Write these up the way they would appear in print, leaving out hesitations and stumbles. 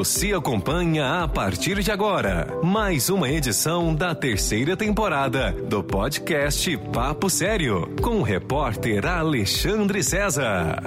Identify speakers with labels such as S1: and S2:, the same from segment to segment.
S1: Você acompanha a partir de agora mais uma edição da terceira temporada do podcast Papo Sério, com o repórter Alexandre César.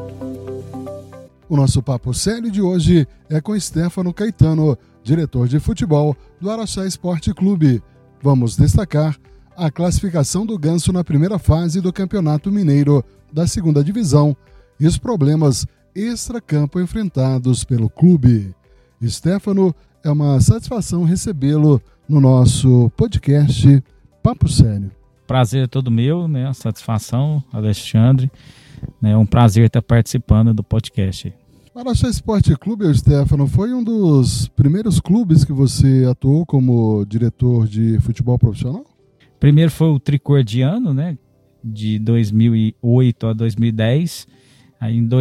S2: O nosso Papo Sério de hoje é com Stefano Caetano, diretor de futebol do Araxá Esporte Clube. Vamos destacar a classificação do Ganso na primeira fase do Campeonato Mineiro da segunda divisão e os problemas extracampo enfrentados pelo clube. Stefano, é uma satisfação recebê-lo no nosso podcast Papo Sério.
S3: Prazer é todo meu, né? Satisfação, Alexandre. É um prazer estar participando do podcast.
S2: O Araxá Esporte Clube, Stefano, foi um dos primeiros clubes que você atuou como diretor de futebol profissional?
S3: Primeiro foi o Tricordiano, né? De 2008 a 2010. Aí em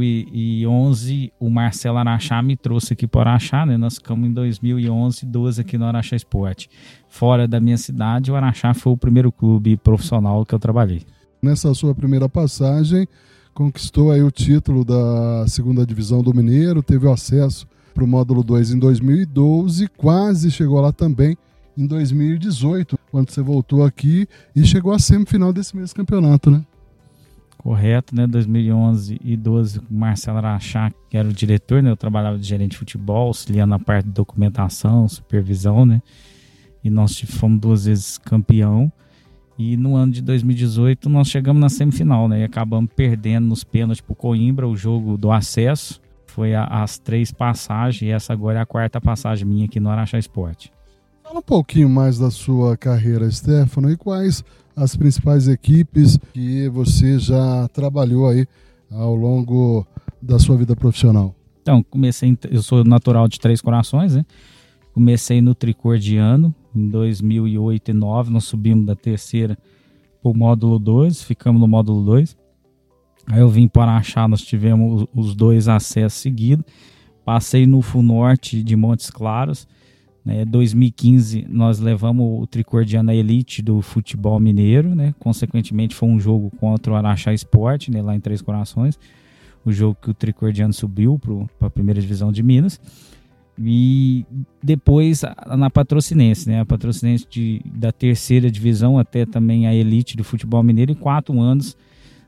S3: 2011 o Marcelo Araxá me trouxe aqui para o Araxá, né? Nós ficamos em 2011, 12 aqui no Araxá Esporte. Fora da minha cidade, o Araxá foi o primeiro clube profissional que eu trabalhei.
S2: Nessa sua primeira passagem, conquistou aí o título da segunda divisão do Mineiro, teve o acesso para o módulo 2 em 2012, quase chegou lá também em 2018, quando você voltou aqui e chegou à semifinal desse mesmo campeonato, né?
S3: Correto, né? 2011 e 12, o Marcelo Araxá, que era o diretor, né? Eu trabalhava de gerente de futebol, auxiliando na parte de documentação, supervisão, né? E nós fomos 2 vezes campeão. E no ano de 2018 nós chegamos na semifinal, né? E acabamos perdendo nos pênaltis pro Coimbra, o jogo do acesso. Foi as 3 passagens e essa agora é a 4ª passagem minha aqui no Araxá Esporte.
S2: Fala um pouquinho mais da sua carreira, Stefano, e quais as principais equipes que você já trabalhou aí ao longo da sua vida profissional.
S3: Então, eu sou natural de Três Corações, né? Comecei no Tricordiano em 2008 e 2009, nós subimos da terceira para o módulo 2, ficamos no módulo 2. Aí eu vim para o Araxá, nós tivemos os 2 acessos seguidos. Passei no FUNORTE de Montes Claros. Em 2015 nós levamos o Tricordiano à elite do futebol mineiro, né? Consequentemente foi um jogo contra o Araxá Esporte, né? Lá em Três Corações, o jogo que o Tricordiano subiu para a primeira divisão de Minas. E depois na Patrocinense, né? A Patrocinense da terceira divisão até também a elite do futebol mineiro, e 4 anos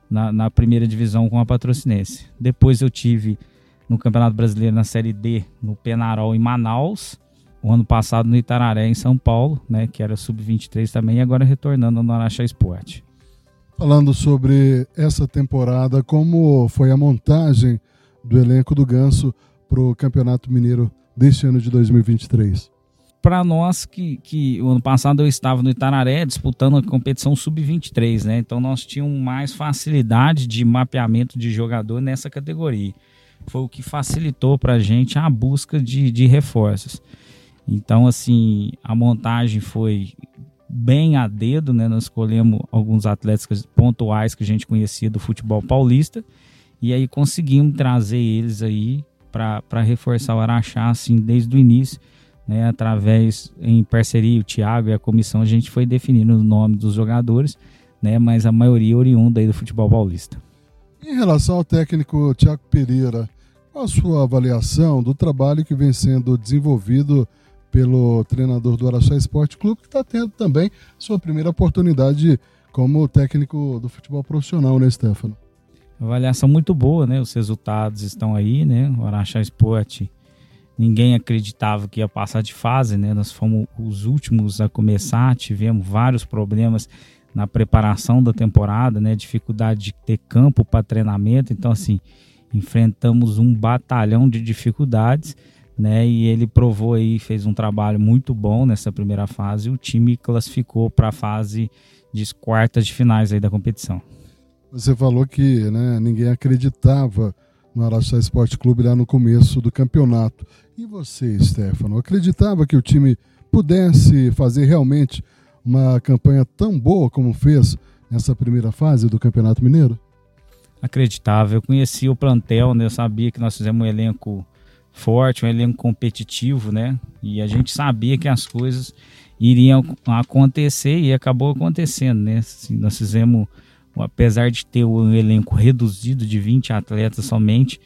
S3: na primeira divisão com a Patrocinense. Depois eu tive no Campeonato Brasileiro na Série D, no Penarol em Manaus. O ano passado no Itararé, em São Paulo, né, que era sub-23 também, e agora retornando no Araxá Esporte.
S2: Falando sobre essa temporada, como foi a montagem do elenco do Ganso para o Campeonato Mineiro deste ano de 2023?
S3: Para nós, que o ano passado eu estava no Itararé disputando a competição sub-23, né? Então nós tínhamos mais facilidade de mapeamento de jogador nessa categoria. Foi o que facilitou para a gente a busca de reforços. Então, assim, a montagem foi bem a dedo, né? Nós escolhemos alguns atletas pontuais que a gente conhecia do futebol paulista e aí conseguimos trazer eles aí para reforçar o Araxá, assim, desde o início, né? Através, em parceria, o Thiago e a comissão, a gente foi definindo o nome dos jogadores, né? Mas a maioria oriunda aí do futebol paulista.
S2: Em relação ao técnico Thiago Pereira, qual a sua avaliação do trabalho que vem sendo desenvolvido pelo treinador do Araxá Esporte Clube, que está tendo também sua primeira oportunidade como técnico do futebol profissional, né, Stefano?
S3: Avaliação muito boa, né? Os resultados estão aí, né? O Araxá Esporte, ninguém acreditava que ia passar de fase, né? Nós fomos os últimos a começar, tivemos vários problemas na preparação da temporada, né? Dificuldade de ter campo para treinamento, então assim, enfrentamos um batalhão de dificuldades, né? E ele provou aí, fez um trabalho muito bom nessa primeira fase, e o time classificou para a fase de quartas de finais aí da competição.
S2: Você falou que, né, ninguém acreditava no Araxá Esporte Clube lá no começo do campeonato. E você, Stefano, acreditava que o time pudesse fazer realmente uma campanha tão boa como fez nessa primeira fase do Campeonato Mineiro?
S3: Acreditava, eu conhecia o plantel, né? Eu sabia que nós fizemos um elenco forte, um elenco competitivo, né? E a gente sabia que as coisas iriam acontecer e acabou acontecendo, né? Assim, nós fizemos, apesar de ter um elenco reduzido de 20 atletas somente,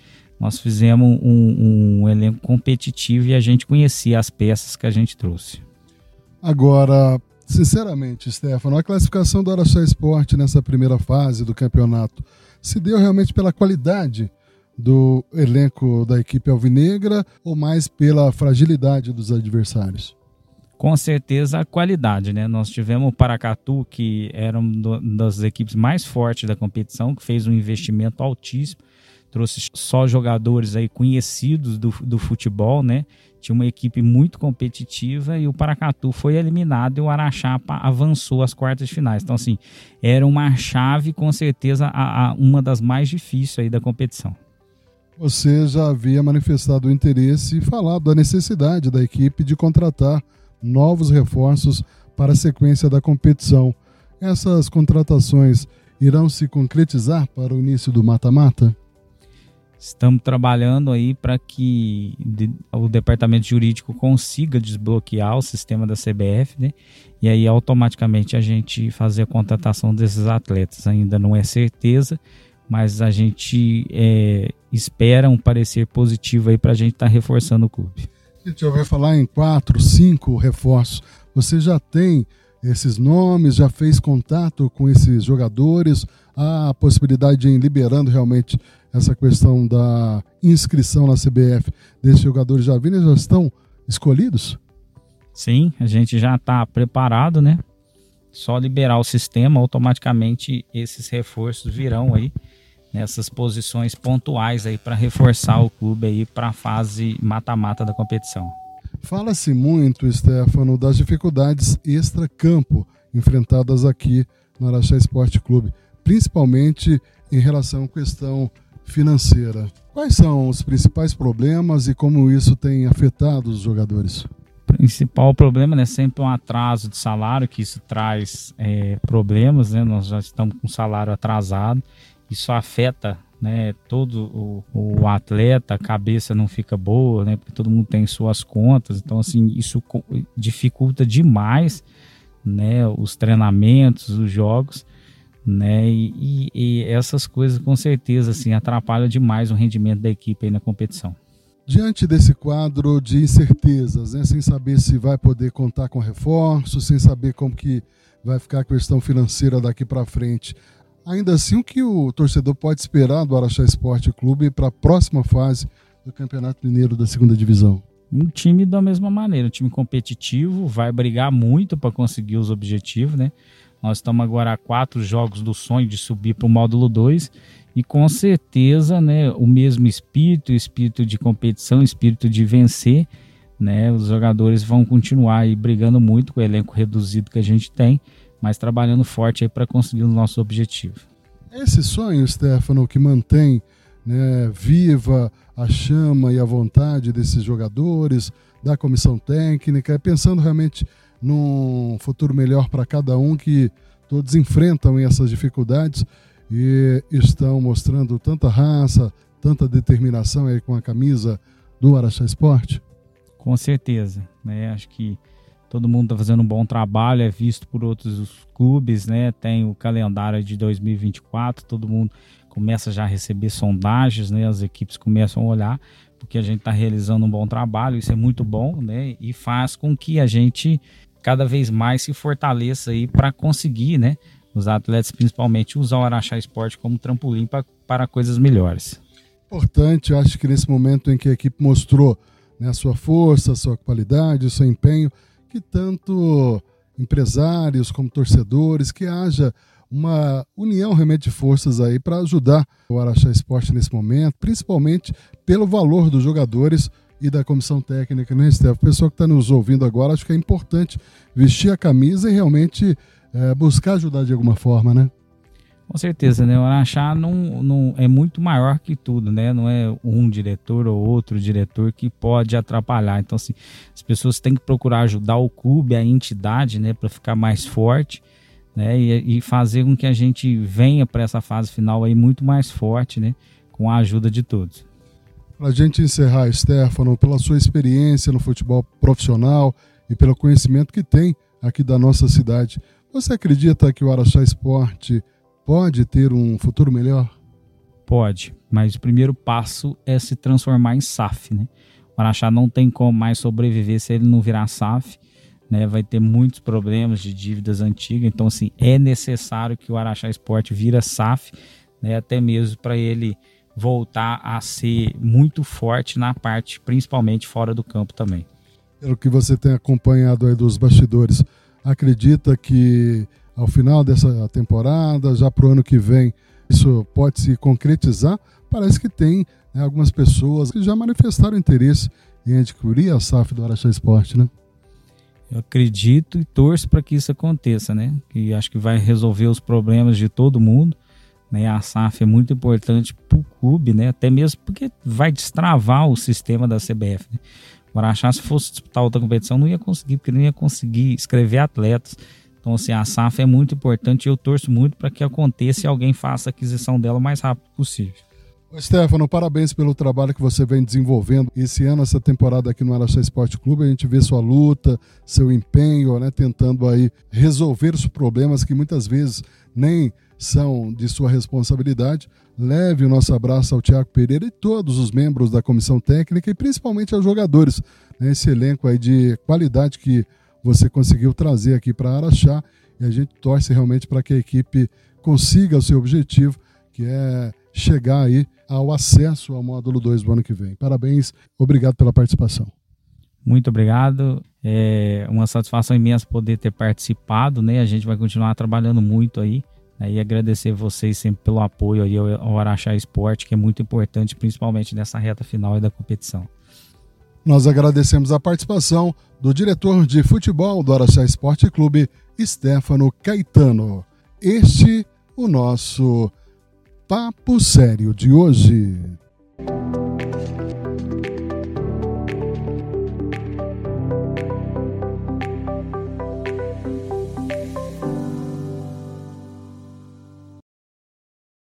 S3: nós fizemos um elenco competitivo e a gente conhecia as peças que a gente trouxe.
S2: Agora, sinceramente, Stefano, a classificação do Araxá Sport nessa primeira fase do campeonato se deu realmente pela qualidade do elenco da equipe alvinegra ou mais pela fragilidade dos adversários?
S3: Com certeza a qualidade, né? Nós tivemos o Paracatu, que era uma das equipes mais fortes da competição, que fez um investimento altíssimo, trouxe só jogadores aí conhecidos do futebol, né? Tinha uma equipe muito competitiva e o Paracatu foi eliminado e o Araxá avançou às quartas de finais. Então, assim, era uma chave, com certeza, uma das mais difíceis aí da competição.
S2: Você já havia manifestado o interesse e falado da necessidade da equipe de contratar novos reforços para a sequência da competição. Essas contratações irão se concretizar para o início do mata-mata?
S3: Estamos trabalhando aí para que o departamento jurídico consiga desbloquear o sistema da CBF, né? E aí automaticamente a gente fazer a contratação desses atletas. Ainda não é certeza, mas a gente espera um parecer positivo aí para a gente estar reforçando o clube.
S2: A gente ouviu falar em 4, 5 reforços. Você já tem esses nomes, já fez contato com esses jogadores? Há a possibilidade de ir liberando realmente essa questão da inscrição na CBF desses jogadores já vindo, já estão escolhidos?
S3: Sim, a gente já está preparado, né? Só liberar o sistema, automaticamente esses reforços virão aí nessas posições pontuais aí para reforçar o clube aí para a fase mata-mata da competição.
S2: Fala-se muito, Stefano, das dificuldades extra-campo enfrentadas aqui no Araxá Esporte Clube, principalmente em relação à questão financeira. Quais são os principais problemas e como isso tem afetado os jogadores?
S3: O principal problema é sempre um atraso de salário, que isso traz problemas, né? Nós já estamos com salário atrasado. Isso afeta, né, todo o atleta, a cabeça não fica boa, né, porque todo mundo tem suas contas, então assim, isso dificulta demais, né, os treinamentos, os jogos, né, e essas coisas com certeza assim, atrapalham demais o rendimento da equipe aí na competição.
S2: Diante desse quadro de incertezas, né, sem saber se vai poder contar com reforço, sem saber como que vai ficar a questão financeira daqui para frente, ainda assim, o que o torcedor pode esperar do Araxá Esporte Clube para a próxima fase do Campeonato Mineiro da 2ª Divisão?
S3: Um time da mesma maneira, um time competitivo, vai brigar muito para conseguir os objetivos, né? Nós estamos agora a 4 jogos do sonho de subir para o módulo 2 e com certeza, né, o mesmo espírito de competição, espírito de vencer, né? Os jogadores vão continuar aí brigando muito com o elenco reduzido que a gente tem, mas trabalhando forte aí para conseguir o nosso objetivo.
S2: Esse sonho, Stefano, que mantém, né, viva a chama e a vontade desses jogadores, da comissão técnica, pensando realmente num futuro melhor para cada um, que todos enfrentam essas dificuldades e estão mostrando tanta raça, tanta determinação aí com a camisa do Araxá Esporte? Com
S3: certeza, né? Acho que todo mundo está fazendo um bom trabalho, é visto por outros clubes, né? Tem o calendário de 2024, todo mundo começa já a receber sondagens, né? As equipes começam a olhar, porque a gente está realizando um bom trabalho, isso é muito bom, né? E faz com que a gente cada vez mais se fortaleça aí para conseguir, né? Os atletas principalmente usar o Araxá Esporte como trampolim para coisas melhores.
S2: Importante, eu acho que nesse momento em que a equipe mostrou, né, a sua força, a sua qualidade, o seu empenho, que tanto empresários como torcedores, que haja uma união realmente de forças aí para ajudar o Araxá Esporte nesse momento, principalmente pelo valor dos jogadores e da comissão técnica, né, Stefano? O pessoal que está nos ouvindo agora, acho que é importante vestir a camisa e realmente buscar ajudar de alguma forma, né?
S3: Com certeza, né? O Araxá não é muito maior que tudo, né? Não é um diretor ou outro diretor que pode atrapalhar. Então, assim, as pessoas têm que procurar ajudar o clube, a entidade, né? Para ficar mais forte, né? E fazer com que a gente venha para essa fase final aí muito mais forte, né? Com a ajuda de todos.
S2: Para a gente encerrar, Stefano, pela sua experiência no futebol profissional e pelo conhecimento que tem aqui da nossa cidade, você acredita que o Araxá Esporte pode ter um futuro melhor?
S3: Pode, mas o primeiro passo é se transformar em SAF, né? O Araxá não tem como mais sobreviver se ele não virar SAF, né? Vai ter muitos problemas de dívidas antigas, então assim, é necessário que o Araxá Esporte vira SAF, né? Até mesmo para ele voltar a ser muito forte na parte, principalmente fora do campo também.
S2: Pelo que você tem acompanhado aí dos bastidores, acredita que ao final dessa temporada, já para o ano que vem, isso pode se concretizar? Parece que tem, né, algumas pessoas que já manifestaram interesse em adquirir a SAF do Araxá Esporte, né?
S3: Eu acredito e torço para que isso aconteça, né? Que acho que vai resolver os problemas de todo mundo, né? A SAF é muito importante para o clube, né? Até mesmo porque vai destravar o sistema da CBF, né? O Araxá, se fosse disputar outra competição, não ia conseguir, porque não ia conseguir escrever atletas. Então, assim, a SAF é muito importante e eu torço muito para que aconteça e alguém faça a aquisição dela o mais rápido possível.
S2: Stefano, parabéns pelo trabalho que você vem desenvolvendo esse ano, essa temporada aqui no Araxá Esporte Clube. A gente vê sua luta, seu empenho, né, tentando aí resolver os problemas que muitas vezes nem são de sua responsabilidade. Leve o nosso abraço ao Thiago Pereira e todos os membros da comissão técnica e principalmente aos jogadores, né, esse elenco aí de qualidade que você conseguiu trazer aqui para Araxá, e a gente torce realmente para que a equipe consiga o seu objetivo, que é chegar aí ao acesso ao módulo 2 do ano que vem. Parabéns, obrigado pela participação.
S3: Muito obrigado, é uma satisfação imensa poder ter participado, né? A gente vai continuar trabalhando muito aí, né? E agradecer vocês sempre pelo apoio aí ao Araxá Esporte, que é muito importante, principalmente nessa reta final aí da competição.
S2: Nós agradecemos a participação do diretor de futebol do Araxá Esporte Clube, Stefano Caetano. Este o nosso Papo Sério de hoje.